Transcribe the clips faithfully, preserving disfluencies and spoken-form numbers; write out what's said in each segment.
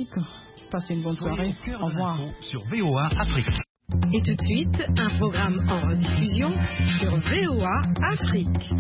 Afrique. Passez une bonne soirée. Au revoir. Sur V O A Afrique. Et tout de suite, un programme en rediffusion sur V O A Afrique.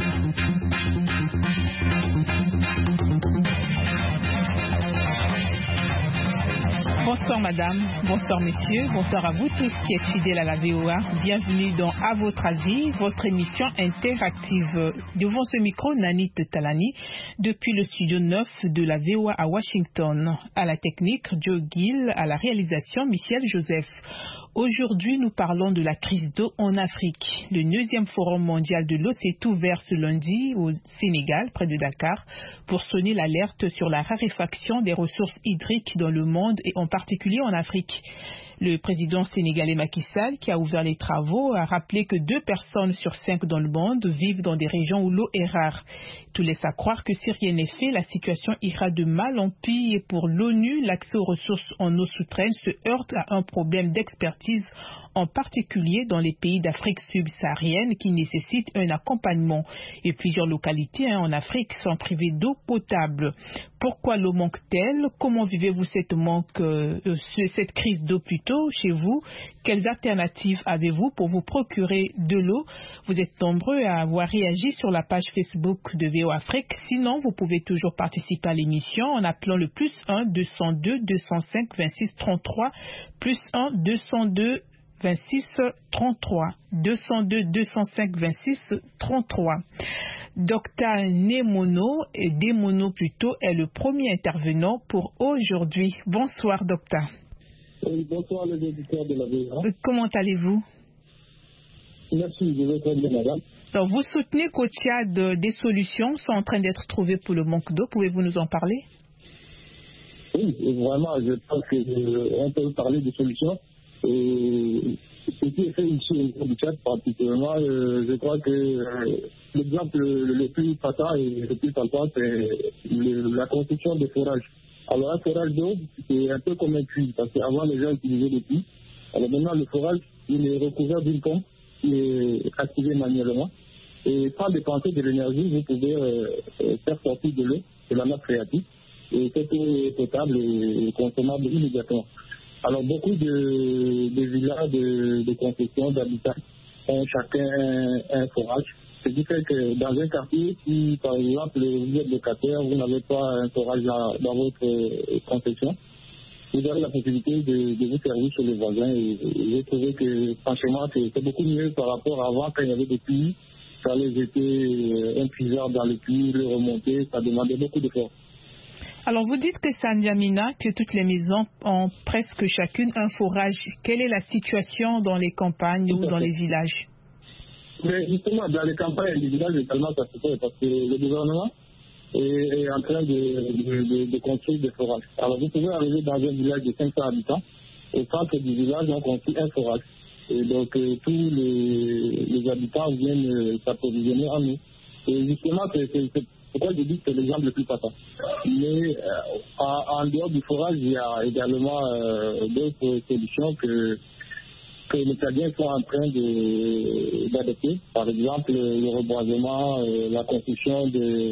Bonsoir madame, bonsoir messieurs, bonsoir à vous tous qui êtes fidèles à la V O A. Bienvenue dans À votre avis, votre émission interactive. Devant ce micro, Nanit Talani, depuis le studio neuf de la V O A à Washington. À la technique, Joe Gill, à la réalisation, Michel Joseph. Aujourd'hui, nous parlons de la crise d'eau en Afrique. Le neuvième forum mondial de l'eau s'est ouvert ce lundi au Sénégal, près de Dakar, pour sonner l'alerte sur la raréfaction des ressources hydriques dans le monde et en particulier en Afrique. Le président sénégalais Macky Sall, qui a ouvert les travaux, a rappelé que deux personnes sur cinq dans le monde vivent dans des régions où l'eau est rare. Tout laisse à croire que si rien n'est fait, la situation ira de mal en pis et pour l'ONU, l'accès aux ressources en eau souterraine se heurte à un problème d'expertise, en particulier dans les pays d'Afrique subsaharienne qui nécessitent un accompagnement. Et plusieurs localités hein, en Afrique sont privées d'eau potable. Pourquoi l'eau manque-t-elle? Comment vivez-vous cette, manque, euh, cette crise d'eau plutôt chez vous? Quelles alternatives avez-vous pour vous procurer de l'eau? Vous êtes nombreux à avoir réagi sur la page Facebook de V O A Afrique. Sinon, vous pouvez toujours participer à l'émission en appelant le plus un deux cent deux deux cent cinq vingt-six trente-trois, plus un deux cent deux vingt-six trente-trois, deux cent deux deux cent cinq vingt-six trente-trois. Docteur Nemono, et Demono plutôt, est le premier intervenant pour aujourd'hui. Bonsoir, docteur. Oui, bonsoir les auditeurs de la V O A. Comment allez-vous? Merci, je vais très bien, madame. Alors, vous soutenez qu'au Tchad, des solutions sont en train d'être trouvées pour le manque d'eau. Pouvez-vous nous en parler? Oui, vraiment, je pense qu'on peut parler de solutions. Et ce qui est fait ici au niveau du Tchad, particulièrement, euh, je crois que euh, l'exemple le plus patent et le plus palpable, c'est le, la construction des forages. Alors, un forage d'eau, c'est un peu comme un puits, parce qu'avant, les gens utilisaient des puits. Alors maintenant, le forage, il est recouvert d'une pompe qui est activée manuellement. Et sans dépenser de l'énergie, vous pouvez euh, faire sortir de l'eau, de la nappe phréatique, et cette eau est potable et consommable immédiatement. Alors, beaucoup de, de villas, de, de concessions, d'habitats ont chacun un, un forage. Ce qui fait que dans un quartier, si par exemple vous êtes locataire, vous n'avez pas un forage dans, dans votre euh, concession, vous avez la possibilité de, de vous servir sur les voisins. Et, et j'ai trouvé que franchement, c'est, c'est beaucoup mieux par rapport à avant quand il y avait des puits. Il fallait jeter un puisard dans le puits, le remonter, ça demandait beaucoup d'efforts. Alors, vous dites que c'est à N'Djamena que toutes les maisons ont presque chacune un forage. Quelle est la situation dans les campagnes ou dans les villages? Mais justement, dans les campagnes et les villages, également, ça se fait parce que le gouvernement est, est en train de, de, de, de construire des forages. Alors, vous pouvez arriver dans un village de cinq cents habitants. Au centre du village, on construit un forage. Et donc, euh, tous les, les habitants viennent euh, s'approvisionner en eau. Et justement, c'est, c'est, c'est pourquoi je dis que c'est l'exemple le plus patent. Mais euh, en, en dehors du forage, il y a également euh, d'autres solutions que, que les Tchadiens sont en train de, d'adopter. Par exemple, le reboisement, euh, la construction de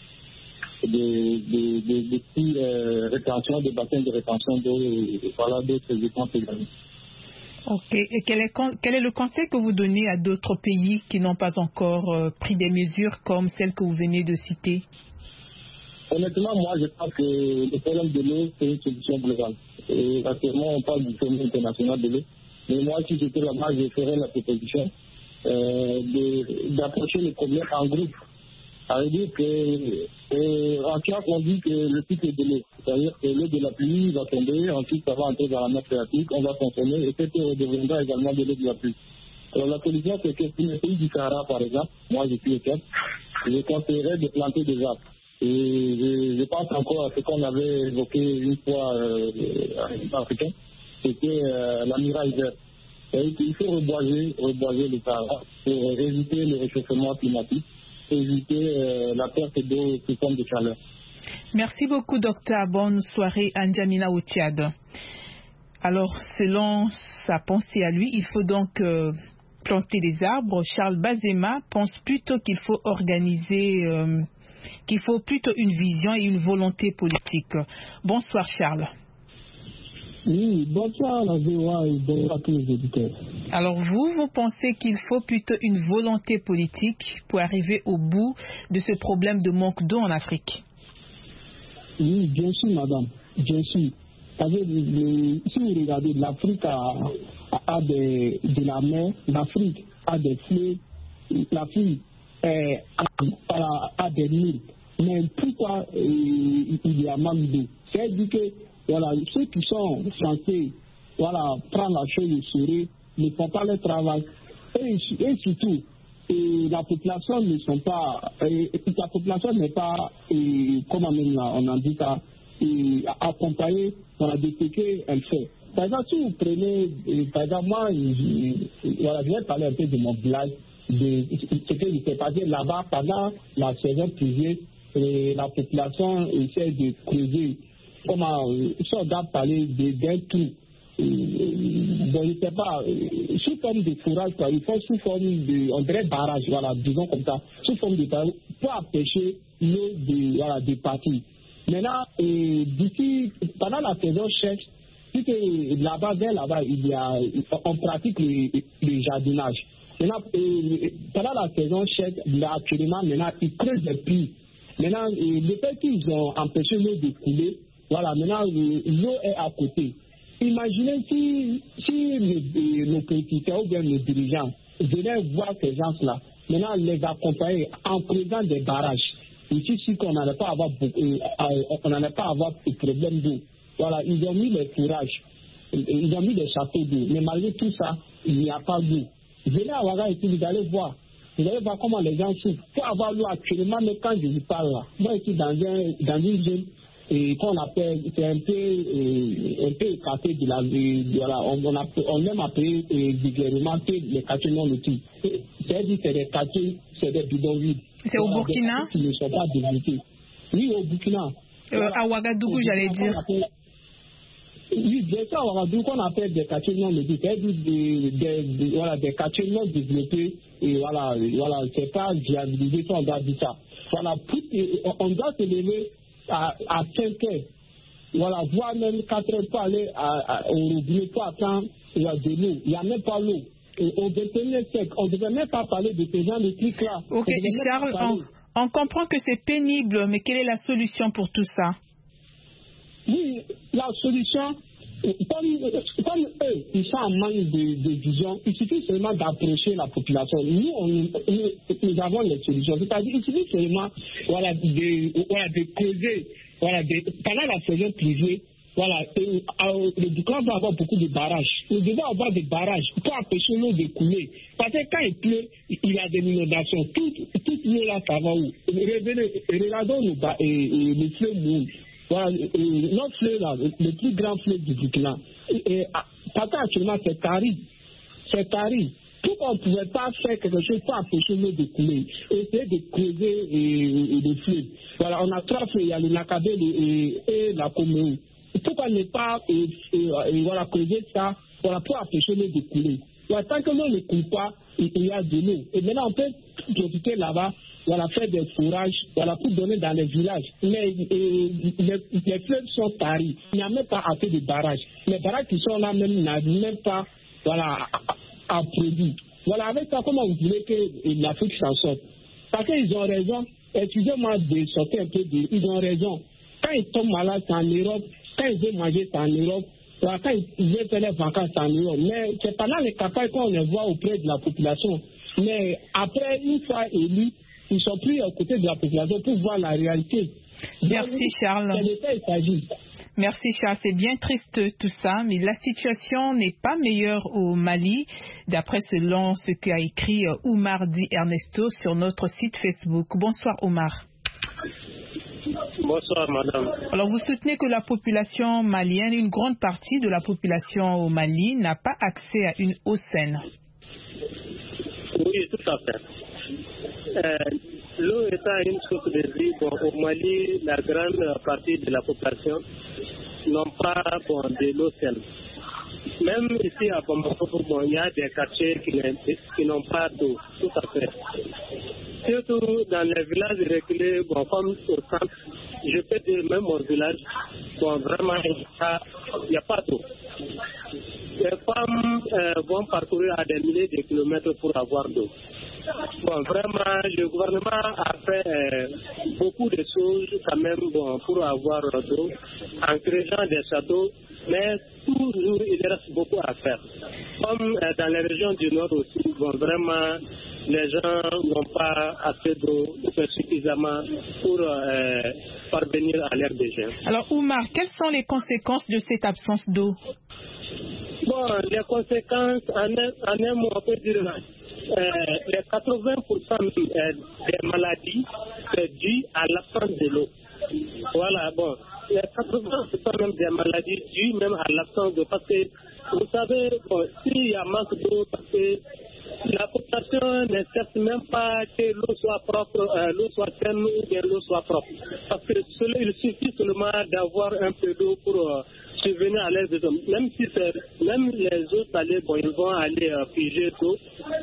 de, de, de, de petits euh, rétentions, de bassins de rétention d'eau, et, et voilà d'autres exemples également. Ok. Et quel est, quel est le conseil que vous donnez à d'autres pays qui n'ont pas encore euh, pris des mesures comme celles que vous venez de citer? Honnêtement, moi, je pense que le problème de l'eau, c'est une solution globale. Et actuellement, on parle du sommet international de l'eau. Mais moi, si j'étais là-bas, je ferais la proposition euh, de, d'approcher le problème en groupe. Ça veut dire que, euh, en classe, on dit que le cycle de l'eau, c'est-à-dire que l'eau de la pluie va tomber, ensuite ça va entrer dans la nappe phréatique, on va consommer, et cette eau deviendra également de l'eau de la pluie. Alors la solution, c'est que pour les pays du Sahara, par exemple, moi je suis au Tchad, je conseillerais de planter des arbres. Et je, je pense encore à ce qu'on avait évoqué une fois euh, en africain, c'était euh, la muraille verte. Il faut reboiser, reboiser le Sahara pour éviter le réchauffement climatique, éviter euh, la perte d'eau sous forme de chaleur. Merci beaucoup, docteur. Bonne soirée à N'Djamena au Tchad. Alors, selon sa pensée à lui, il faut donc euh, planter des arbres. Charles Bazema pense plutôt qu'il faut organiser, euh, qu'il faut plutôt une vision et une volonté politique. Bonsoir, Charles. Oui, bonsoir la V O A et bonsoir à tous les auditeurs. Alors vous, vous pensez qu'il faut plutôt une volonté politique pour arriver au bout de ce problème de manque d'eau en Afrique? Oui, bien sûr, madame, bien sûr. Parce que le, si vous regardez, l'Afrique a, a, a des, de la mer, l'Afrique a des fleuves, l'Afrique euh, a, a, a des mines. Mais pourquoi euh, il y a manque d'eau? C'est-à-dire que voilà, ceux qui sont censés voilà, prendre la chose au sérieux ne font pas le travail. Et, et surtout, et la population ne sont pas, et, et la population n'est pas, et, comment on en dit ça, et, accompagnée voilà, de ce qu'elle fait. Par exemple, si vous prenez, et, par exemple, moi, je, voilà, je vais parler un peu de mon village, de ce qui s'est passé là-bas pendant la saison pluvieuse, et la population essaie de creuser. Comment, si on doit parler d'un trou, bon, je ne sais pas, sous forme de fourrage, il faut sous forme de, on dirait barrage, voilà, disons comme ça, sous forme de barrage, pour empêcher l'eau de, voilà, de partir. Maintenant, d'ici, pendant la saison sèche, puisque là-bas, vers là-bas, il y a, on pratique le, le jardinage. Maintenant, pendant la saison sèche, là, actuellement, maintenant, ils creusent des puits. Maintenant, le fait qu'ils ont empêché l'eau de couler, voilà, maintenant, l'eau est à côté. Imaginez si, si les, nos politiciens ou bien nos dirigeants venaient voir ces gens-là, maintenant les accompagner en creusant des barrages. Ici, si on n'allait pas avoir beaucoup, euh, on n'allait pas avoir de problème d'eau. Voilà, ils ont mis les fourrages, ils ont mis des châteaux d'eau, mais malgré tout ça, il n'y a pas d'eau. Venez à Ouaga et puis vous allez voir. Vous allez voir comment les gens souffrent. Pour avoir l'eau actuellement, mais quand je vous parle là, moi ici dans, un, dans une zone, et qu'on appelle, c'est un peu, euh, un peu écarté de la vie, voilà, on, on, a, on aime appeler euh, vulgairement les quartiers non lotis. C'est-à-dire que c'est des quartiers, c'est des bidonvilles. C'est au voilà, Burkina? Qui ne sont pas développés. Oui, au Burkina. Euh, voilà. À Ouagadougou, j'allais dire. Appelle, oui, bien sûr, à Ouagadougou, qu'on appelle des quartiers non lotis. C'est-à-dire des, des, des, voilà, des quartiers non développés. Et voilà, voilà, c'est pas viabilisé, on doit dire ça. Voilà, on, on doit se lever à, à cinq heures, voilà, voire même quatre heures pour aller à, à, au robinet pour attendre il y a de l'eau. Il n'y a même pas l'eau. Et au vingt et unième siècle, on ne devait même pas parler de ces gens de trucs-là. Ok, Charles, on, on comprend que c'est pénible, mais quelle est la solution pour tout ça? Oui, la solution, comme, comme eux, ils sont en manque de, de vision, il suffit seulement d'approcher la population. Nous, on, nous, nous avons les solutions. C'est-à-dire qu'il suffit seulement voilà, de, voilà, de creuser, voilà, de, pendant la saison pluvieuse, voilà, et, euh, le Burkina va avoir beaucoup de barrages. Nous devons avoir des barrages pour empêcher l'eau de couler. Parce que quand il pleut, il y a des inondations. Toute, toute l'eau là, ça va où? Revenez, regardons le, et, et le fleuve Moun. Voilà, notre fleuve là, le plus grand fleuve du Burkina. Et, parce qu'actuellement, c'est Tari. C'est Tari. Pourquoi on ne pouvait pas faire quelque chose pour empêcher l'eau de couler? Essayer de creuser et, et de fleuves. Voilà, on a trois fleuves, il y a le Nakabe et, et la Coméo. Pourquoi ne pas et, et, et, voilà, creuser ça voilà, pour empêcher l'eau de couler? Voilà, tant que l'eau ne coule pas, il y a de l'eau. Et maintenant, on peut profiter là-bas, voilà, faire des fourrages, voilà, pour donner dans les villages. Mais et, les, les fleuves sont taris. Il n'y a même pas assez de barrages. Les barrages qui sont là même n'arrivent même pas voilà, à, à produire. Voilà, avec ça, comment vous voulez que l'Afrique s'en sorte? Parce qu'ils ont raison. Excusez-moi de sortir un peu de... Ils ont raison. Quand ils tombent malades, c'est en Europe. Quand ils veulent manger, c'est en Europe. Voilà, quand ils veulent faire les vacances, c'est en Europe. Mais c'est pendant les campagnes qu'on les voit auprès de la population. Mais après, une fois élus, ils sont pris aux côtés de la population pour voir la réalité. Merci donc, Charles. C'est de ça il s'agit. Merci Charles, c'est bien triste tout ça, mais la situation n'est pas meilleure au Mali, d'après selon ce qu'a écrit Oumar Di Ernesto sur notre site Facebook. Bonsoir Oumar. Bonsoir madame. Alors vous soutenez que la population malienne, une grande partie de la population au Mali n'a pas accès à une eau saine. Oui, tout à fait. Euh, l'eau étant une source de vie, bon, au Mali, la grande partie de la population n'ont pas bon, de l'eau saine. Même ici à Bamako, bon, il y a des quartiers qui, qui n'ont pas d'eau, tout à fait. Surtout dans les villages reculés, bon, comme au centre, je peux dire même au village, bon, vraiment, il n'y a, a pas d'eau. les femmes euh, vont parcourir à des milliers de kilomètres pour avoir d'eau. Bon, vraiment, le gouvernement a fait euh, beaucoup de choses quand même bon, pour avoir d'eau en créant des châteaux, mais toujours il reste beaucoup à faire. Comme euh, dans les régions du Nord aussi, bon, vraiment, les gens n'ont pas assez d'eau suffisamment pour euh, parvenir à leur besoin. Alors, Oumar, quelles sont les conséquences de cette absence d'eau? Bon, les conséquences, en un, en un mot, on peut dire euh, les quatre-vingts pour cent des maladies c'est dû à l'absence de l'eau. Voilà, bon, les quatre-vingts pour cent même des maladies dues même à l'absence d'eau. Parce que, vous savez, bon, s'il y a manque d'eau, parce que la population n'accepte même pas que l'eau soit propre, euh, l'eau soit saine ou que l'eau soit propre. Parce que cela, il suffit seulement d'avoir un peu d'eau pour euh, subvenir à l'aise des hommes. Même si c'est, même les eaux salées, bon, ils vont aller euh, piger d'eau.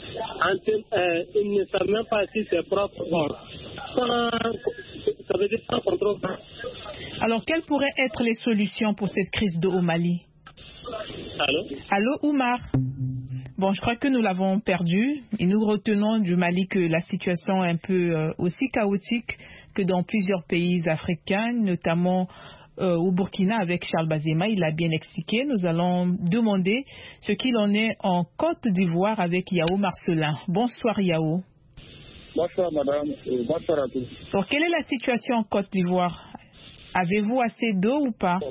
Euh, ils ne savent même pas si c'est propre. Bon, sans, ça veut dire sans contrôle. Alors, quelles pourraient être les solutions pour cette crise d'eau au Mali? Allô? Allô, Oumar? Bon, je crois que nous l'avons perdu et nous retenons du Mali que la situation est un peu euh, aussi chaotique que dans plusieurs pays africains, notamment euh, au Burkina avec Charles Bazema. Il l'a bien expliqué. Nous allons demander ce qu'il en est en Côte d'Ivoire avec Yao Marcelin. Bonsoir Yao. Bonsoir madame, et bonsoir à tous. Alors, quelle est la situation en Côte d'Ivoire? Avez-vous assez d'eau ou pas?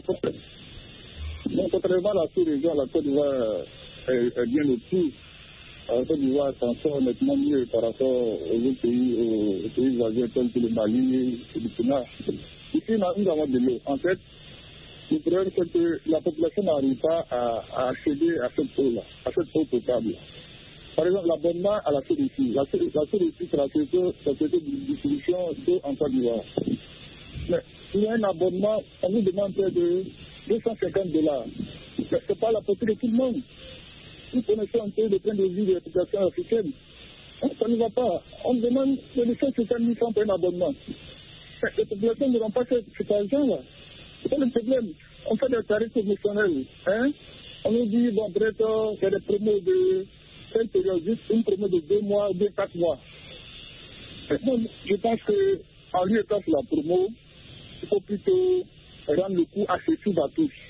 Bon, contrairement à la sous-région, la Côte d'Ivoire est bien au-dessus. La Côte d'Ivoire s'en sort nettement mieux par rapport aux autres pays, aux, aux pays voisins tels que le Mali et le Burkina. Ici, nous avons de l'eau. En fait, le problème, c'est que la population n'arrive pas à, à accéder à cette eau-là, à cette eau potable. Par exemple, l'abonnement à la C D C. La C D C, c'est la société de distribution d'eau en Côte d'Ivoire. Mais il y a un abonnement, on nous demande près de deux cent cinquante dollars. Mais ce n'est pas la portée de tout le monde. Nous connaissons un peu le train de vie des populations africaines. Ça ne va pas. On demande deux cent cinquante mille francs pour un abonnement. Mais les populations n'auront pas cet argent-là. C'est pas le problème. On fait des tarifs promotionnels. Hein? On nous dit, bon, peut-être, il y a des promos de cette période, juste une promo de deux mois, deux, quatre mois. Mais bon, je pense qu'en lieu et place de la promo, il faut plutôt rendre le coût accessible à tous.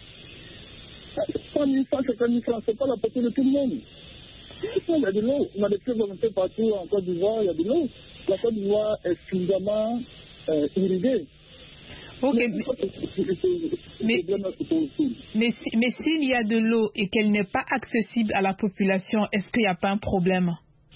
cent mille francs, cinquante mille francs, ce n'est pas la portée de tout le monde. Il y a de l'eau. On a des prix volontaires partout en Côte d'Ivoire, il y a de l'eau. La Côte d'Ivoire est suffisamment euh, irriguée. Ok, mais, mais, mais, mais s'il y a de l'eau et qu'elle n'est pas accessible à la population, est-ce qu'il n'y a pas un problème?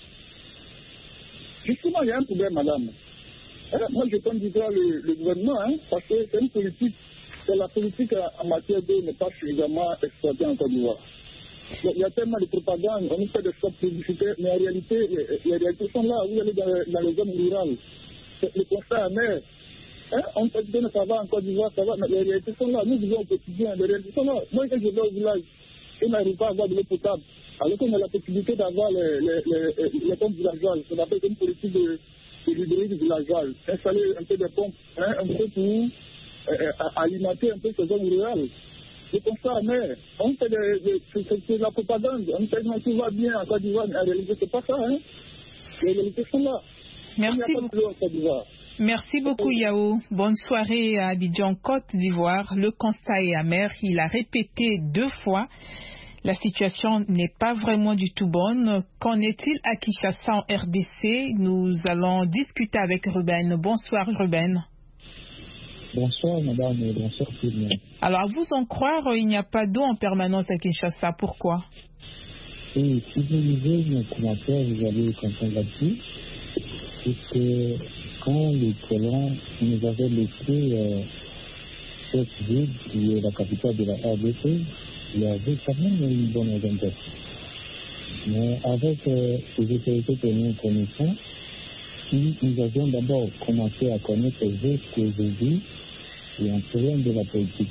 Justement, il y a un problème, madame. Alors, moi, je prends du droit le, le gouvernement, hein, parce que c'est une politique, que la politique en matière d'eau n'est pas suffisamment exploitée en Côte d'Ivoire. Il y a tellement de propagande, on nous fait des spots publicitaires, mais en réalité, les réalités sont là. Vous allez dans, dans les zones rurales, le constat est amer. Hein? On peut dire que ça va en Côte d'Ivoire, ça va, mais les réalités sont là. Nous vivons au quotidien, les réalités sont là. Moi, quand je vais au village, je n'arrive pas à avoir de l'eau potable. Alors qu'on a la possibilité d'avoir les, les, les, les pompes villageoises, ce qu'on appelle une politique de, de l'hybride villageoise. Installer un peu de pompes, hein, un peu pour euh, alimenter un peu ces zones rurales. Le constat amer. On fait de, de, de, de la propagande. On fait que tout va bien en Côte d'Ivoire, mais en réalité, c'est pas ça. Hein? Les réalités sont là. Merci beaucoup. Merci beaucoup Yao. Bonne soirée à Abidjan, Côte d'Ivoire. Le constat est amer. Il a répété deux fois. La situation n'est pas vraiment du tout bonne. Qu'en est-il à Kinshasa en R D C? Nous allons discuter avec Ruben. Bonsoir Ruben. Bonsoir madame et bonsoir tout le monde. Alors à vous en croire, il n'y a pas d'eau en permanence à Kinshasa. Pourquoi? Et si vous lisez mes commentaires, vous allez comprendre là-dessus. Puisque quand les colons nous avaient laissé euh, cette ville qui est la capitale de la R D C, il y avait quand même une bonne organisation. Mais avec euh, les autorités que nous connaissons, si nous avions d'abord commencé à connaître les autres aujourd'hui, et un problème de la politique.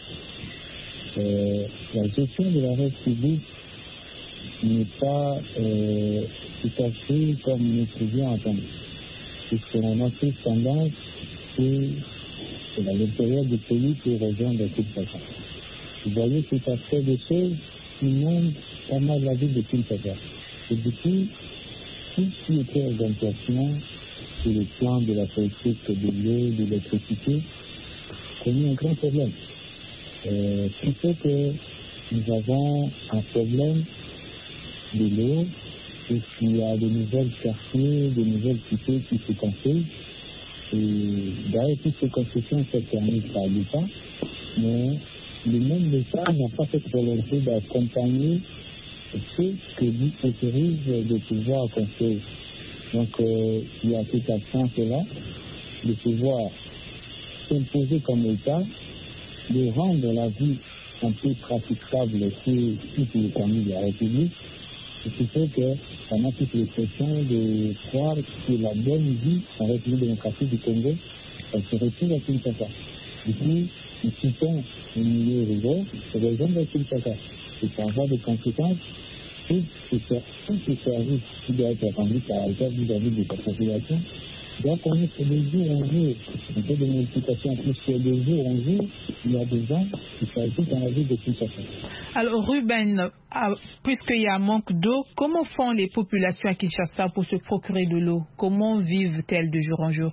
Euh, la gestion de la République n'est pas euh, tout à fait comme nous pouvions entendre. Puisqu'on a fait tendance que c'est à l'intérieur du pays qui rejoint de toute façon. Vous voyez tout à fait des choses, inonde pas mal la ville de Kinshasa. Et du coup, tout ce qui était organisation sur le plan de la politique, de l'eau, de l'électricité, connaît un grand problème. Euh, ce qui fait que nous avons un problème de l'eau, et qu'il y a de nouvelles quartiers, de nouvelles cités qui se construisent. Et d'ailleurs, toutes ces constructions sont permises par l'État, mais le même l'État n'a pas cette volonté d'accompagner ceux que lui autorise de pouvoir construire. Donc, euh, il y a cette absence-là de pouvoir s'imposer comme État, de rendre la vie un peu praticable sur toutes les familles de la République, ce qui fait qu'on a toute l'impression de croire que la bonne vie en République démocratique du Congo, elle se retrouve à Kinshasa. Du coup, nous quittons le milieu rural et les gens de Kinshasa. Et ça avoir des conséquences sur ces services qui doivent être rendus par l'État vis-à-vis de sa population. Donc, on est sur des jours en jour, un peu de multiplication, plus que des jours en jour, il y a des gens qui s'ajoutent dans la vie de Kinshasa. Alors, Ruben, puisqu'il y a un manque d'eau, comment font les populations à Kinshasa pour se procurer de l'eau? Comment vivent-elles de jour en jour?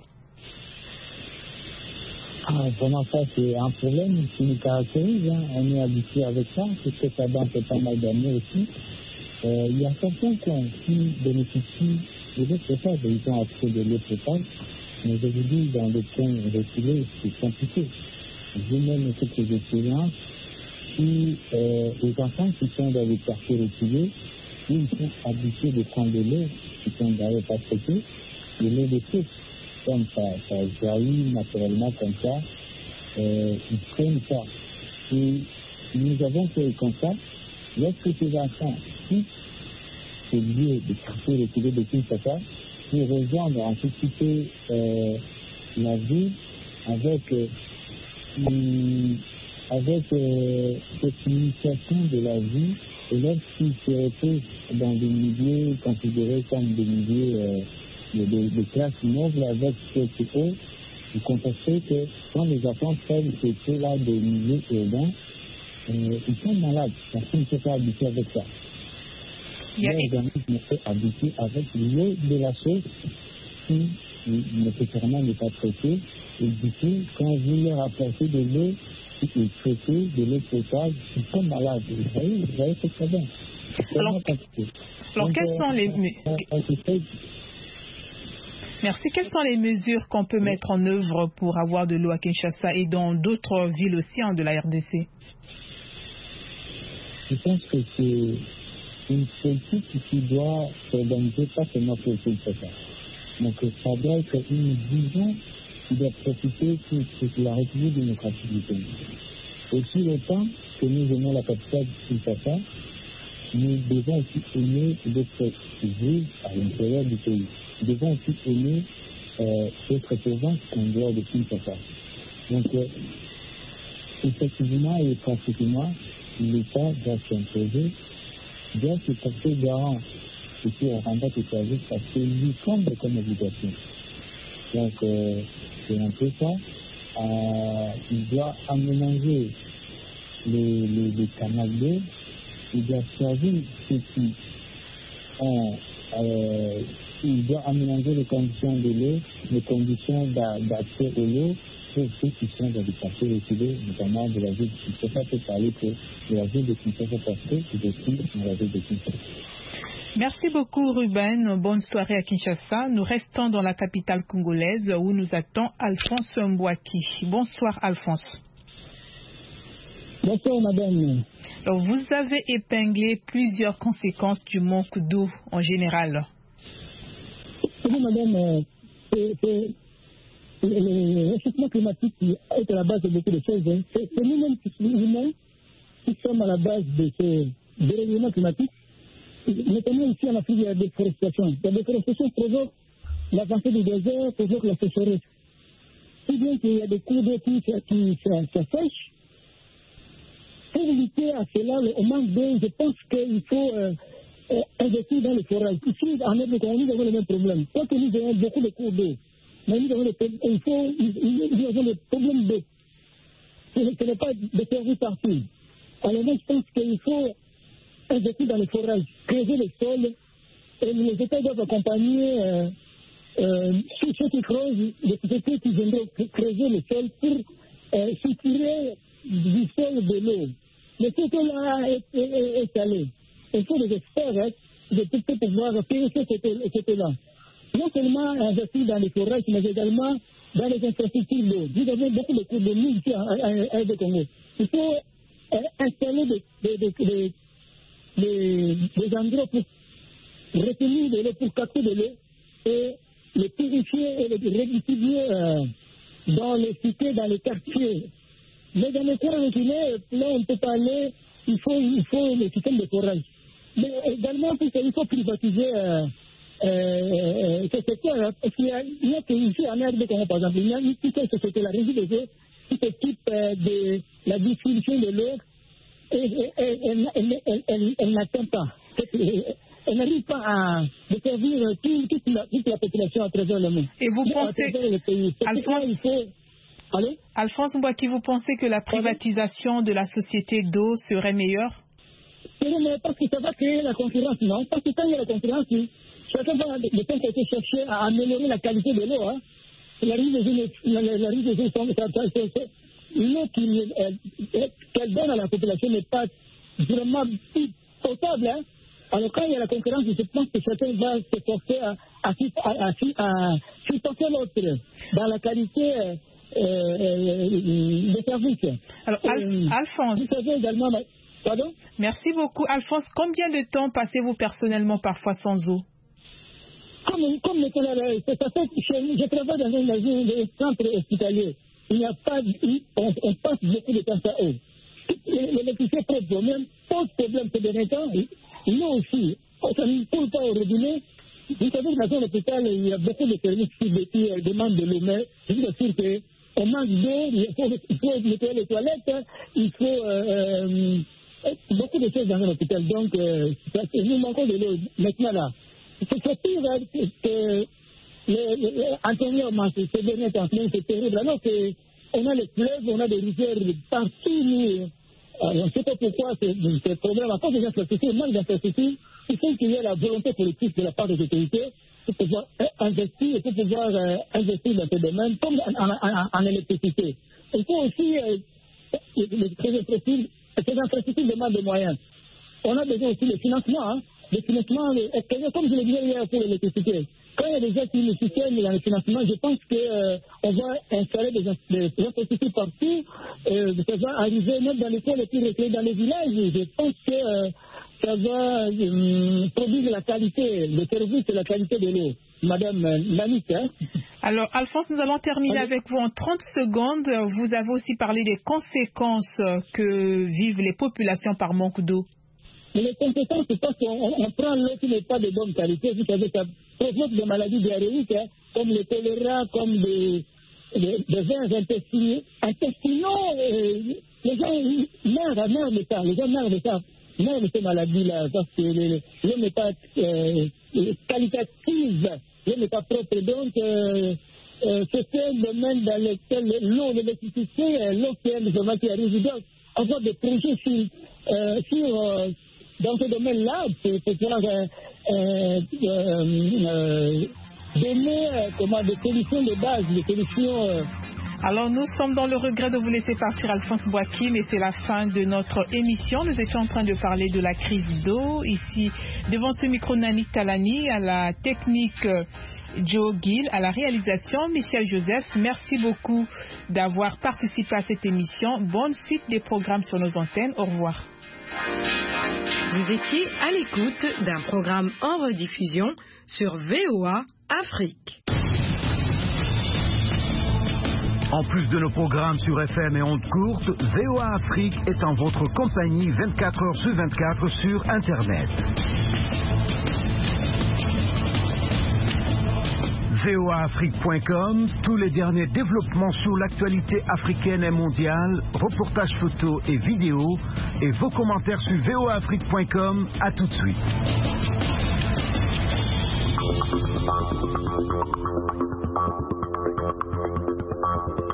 Ah, vraiment, ça, c'est un problème qui nous caractérise. Hein. On est habitué avec ça, parce que ça date pas mal d'années aussi. Euh, il y a certains qui bénéficient de l'eau potable, ils ont accès de l'eau potable, mais je vous dis, dans les coins reculés, c'est compliqué. J'ai même quelques expériences qui, euh, les enfants qui sont dans les quartiers reculés, ils sont habitués de prendre de l'eau, qui sont d'ailleurs pas traitées, de l'eau de source. Comme ça, ça jaillit naturellement comme ça, euh, ils prennent ça. Et nous avons fait le constat, lorsque ces enfants quittent ce lieu de quartier reculé de Kinshasa, pour rejoindre en société euh, la vie avec, euh, avec euh, cette initiation de la vie, et lorsqu'ils se retrouvent dans des milieux considérés comme des milieux euh, de, de, de classe noble avec cette eau, vous constatez que quand les enfants prennent ces eaux-là des milieux urbains, euh, ils sont malades parce qu'ils ne sont pas habitués avec ça. L'organisme est habitué avec l'eau de la source qui nécessairement n'est pas traitée. Et du coup, quand vous leur apportez de l'eau qui est traitée, de l'eau potable, ils sont malades. Vous voyez, vous voyez c'est très bien. Alors, alors Donc, quelles euh, sont les... on, on, on Merci. Quelles sont les mesures qu'on peut mettre en œuvre pour avoir de l'eau à Kinshasa et dans d'autres villes aussi hein, de la R D C? Je pense que c'est une politique qui doit s'organiser pas seulement pour Kinshasa. Donc ça doit être une vision qui doit profiter pour la République démocratique du Congo. Aussi longtemps que nous aimons la capitale de Kinshasa, nous devons aussi aimer d'autres villes à l'intérieur du pays. Nous devons aussi aimer euh, d'autres provinces en dehors de Kinshasa. Donc, euh, effectivement et pratiquement, l'État doit s'imposer, doit se porter garant et puis on rendra ses services parce que lui semble comme obligation. Donc, euh, c'est un peu ça. Euh, il doit aménager les, les, les canaux d'eau, il doit servir ceux qui ont, euh, il doit aménager les conditions de l'eau, les conditions d'accès à l'eau pour ceux qui sont dans les quartiers reculés, notamment de la ville de Kinshasa. Peut parler que de la ville de Kinshasa parce que c'est aussi dans la ville de Kinshasa. Merci beaucoup Ruben, bonne soirée à Kinshasa. Nous restons dans la capitale congolaise où nous attend Alphonse Mbouaki. Bonsoir Alphonse. Bonsoir madame. Alors, vous avez épinglé plusieurs conséquences du manque d'eau en général. Oui madame, c'est, c'est, le réchauffement climatique qui est à la base de beaucoup de choses. Hein. C'est, c'est nous-mêmes qui, nous-mêmes qui sommes à la base de ce dérèglement climatique. Notamment ici en Afrique, il y a la déforestation. La déforestation provoque l'avancée du désert, provoque la sécheresse. Si bien qu'il y a des cours d'eau qui, qui s'assèchent, pour éviter à cela le manque d'eau, je pense qu'il faut euh, euh, investir dans le forage. Ici, en Afrique, nous avons le même problème. Tant que nous avons beaucoup de cours d'eau, mais nous avons le, il faut, nous avons le problème d'eau. Ce n'est pas desservi partout. Alors moi, je pense qu'il faut investir dans les forages, creuser les sols, et les États doivent accompagner euh, euh, ceux, ceux qui creusent, les sociétés qui viendraient creuser les sols pour euh, soutirer du sol de l'eau. Le sol-là est, est, est, est salé. Il faut des experts hein, de pour pouvoir purifier cet eau-là. Non seulement investir dans les forages, mais également dans les infrastructures d'eau. Vous avez beaucoup de cours de mine ici à R D Congo. Il faut euh, installer des, des, des, des, des, des endroits pour retenir de l'eau, pour capter de l'eau et les purifier et les redistribuer euh, dans les cités, dans les quartiers. Mais dans les coins reculés, là on peut parler, il faut, il faut le système de forage. Mais également, il faut privatiser euh, euh, ce secteur. Hein, parce qu'il y a, il y a qu'ici en R D Congo, par exemple, il y a une petite société, la Régie des eaux, qui s'occupe euh, de la distribution de l'eau et, et, et elle, elle, elle, elle, elle n'atteint pas. Elle n'arrive pas à desservir toute, toute, la, toute la population à travers le monde. Et vous Mais pensez, Alphonse, il faut... Allez? Alphonse Mbouaki, vous pensez que la privatisation de la société d'eau serait meilleure? Mais parce que ça va créer la concurrence, non? Parce que quand il y a la concurrence, chacun va de son côté chercher à améliorer la qualité de l'eau. Hein? La rive des eaux, la, la, la rive des eaux, l'eau qu'elle donne à la population n'est pas vraiment potable. Hein? Alors quand il y a la concurrence, je pense que chacun va se forcer à, à, à, à, à supporter l'autre dans la qualité euh, euh, des services. Alors, Al euh, Alphonse, vous savez également... Pardon? Merci beaucoup. Alphonse, combien de temps passez-vous personnellement parfois sans eau? Comme, comme ça fait, je, je travaille dans un, dans un centre hospitalier. Il n'y a pas, on, on passe beaucoup de temps sans eau. L'électricité pose problème, pose problème ces derniers temps. L'eau aussi, ça ne coule pas au robinet. Vous savez que dans un hôpital, il y a beaucoup de services qui demandent de l'eau, mais je vous assure qu'on manque d'eau, il faut, il faut nettoyer les toilettes, il faut euh, euh, beaucoup de choses dans un hôpital. Donc, euh, ça, nous manquons de l'eau maintenant là. C'est pire hein, que antérieurement, ces derniers temps, c'est terrible. Alors qu'on a les fleuves, on a des rivières partout. Nous, on ne sait pas pourquoi ce problème, à cause des infrastructures, manque d'infrastructures, il faut qu'il y ait la volonté politique de la part des autorités pour pouvoir investir et pour pouvoir euh, investir dans ce domaine, comme en, en, en électricité. Il faut aussi, euh, ces infrastructures, ces infrastructures demandent des moyens. On a besoin aussi de financement, hein, de financement, comme je le disais hier pour l'électricité. Quand il y a des gens qui nous soutiennent dans le financement, je pense qu'on euh, va installer des, des infrastructures partout. Euh, ça va arriver même dans les coins les plus reculés, dans les villages. Je pense que euh, ça va euh, produire la qualité, le service et la qualité de l'eau. Madame euh, Nanit, hein? Alors, Alphonse, nous allons terminer Allez. avec vous en trente secondes. Vous avez aussi parlé des conséquences que vivent les populations par manque d'eau. Mais les conséquences, c'est parce qu'on on prend l'eau qui n'est pas de bonne qualité. Vous savez, ça provoque des maladies diarrhéiques, hein, comme le choléra, comme des, des, des vers intestinaux. intestinaux euh, les gens meurent, meurent de ça. Les gens meurent de ça. Meurent de ces maladies-là. Parce que l'eau n'est pas euh, qualitative. L'eau n'est pas propre. Donc, euh, euh, c'est un domaine dans lequel l'eau, l'électricité, l'eau qui est le qui arrive. Donc, avoir des projets sur, euh, sur euh, dans ce domaine-là, c'est pouvoir euh, euh, euh, donner euh, comment, des solutions de base, des solutions. Euh... Alors, nous sommes dans le regret de vous laisser partir, Alphonse Mbouaki, mais c'est la fin de notre émission. Nous étions en train de parler de la crise d'eau. Ici, devant ce micro, Nanit Talani, à la technique Joe Gill, à la réalisation Michel Joseph. Merci beaucoup d'avoir participé à cette émission. Bonne suite des programmes sur nos antennes. Au revoir. Vous étiez à l'écoute d'un programme en rediffusion sur V O A Afrique. En plus de nos programmes sur F M et ondes courtes, V O A Afrique est en votre compagnie vingt-quatre heures sur vingt-quatre sur Internet. V O A Afrique point com, tous les derniers développements sur l'actualité africaine et mondiale, reportages photos et vidéos, et vos commentaires sur V O A Afrique point com. À tout de suite.